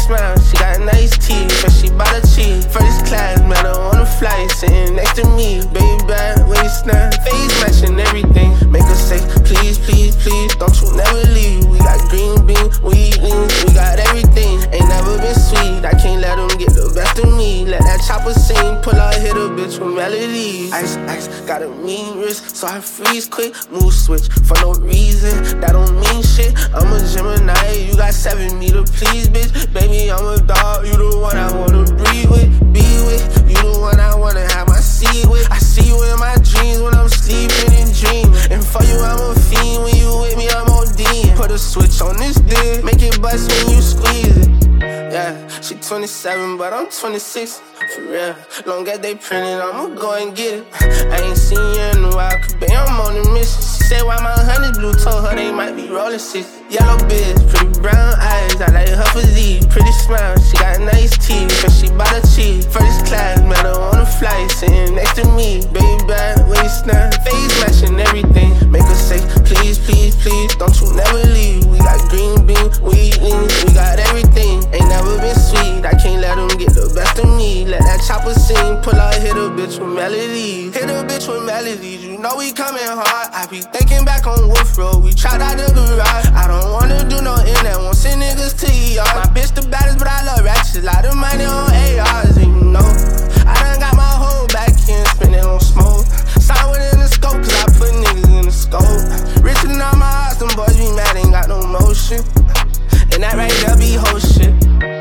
smile, she got nice teeth, but she bought a cheese. First class, met her on the flight, sitting next to me. Baby bad, waist now, face matching everything. Make her say, please, please, please, don't you never leave. We got green beans, we eat lean, we got everything. Ain't never been sweet, I can't let them get the best of me. Let that chopper sing, pull out, hit a bitch with melodies. Ice, ice, got a mean wrist, so I freeze quick. Move switch for no reason, that don't mean shit. I'm a Gemini, you got 7 me to please, bitch. Baby, I'm a dog, you the one I wanna breathe with, be with. You the one I wanna have my seat with. I see you in my dreams when I'm sleeping and dreaming. And for you, I'm a fiend, when you with me, I'm ODing. Put a switch on this dick, make it bust when you squeeze it. Yeah, she 27, but I'm 26, for real. Long as they printed, I'ma go and get it. I ain't seen you in a while, cause babe, I'm on a mission. She said why my honey's blue, told her they might be rolling 6. Yellow bitch, pretty brown eyes, I like her physique. Pretty smile, she got nice teeth, but she bought a cheese. First class, met her on the flight, sitting next to me. Baby bad, waist now, face matching everything. Make her say, please, please, please, don't you never leave. We got green beans, we eat lean, we got everything. Ain't never been sweet, I can't let them get the best of me. Let that chopper sing, pull out, hit a bitch with melodies. Hit a bitch with melodies, you know we coming hard. I be thinking back on Wolf Road, we tried out the garage. I don't wanna do no internet, won't send niggas to ER. My bitch the baddest, but I love ratchets. Lot of money on ARs, and you know I done got my whole back end spinning on smoke. Sign within the scope, cause I put niggas in the scope. Richer than all my hearts, them boys be mad, ain't got no motion. And that right there be whole shit.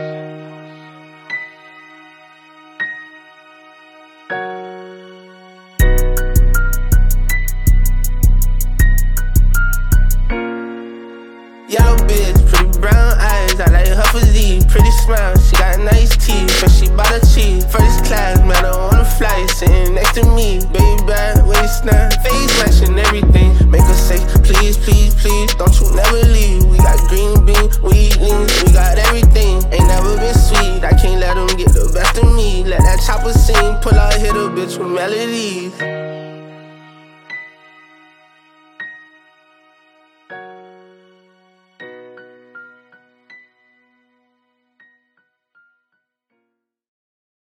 Yellow bitch, pretty brown eyes, I like her physique. Pretty smile, she got nice teeth, but she bought a cheese. First class, met her on the flight, sitting next to me. Baby bad, waist now, face matching everything. Make her say, please, please, please, don't you never leave. We got green beans, we eat lean, we got everything. Ain't never been sweet, I can't let them get the best of me. Let that chopper sing, pull out, hit a bitch with melodies.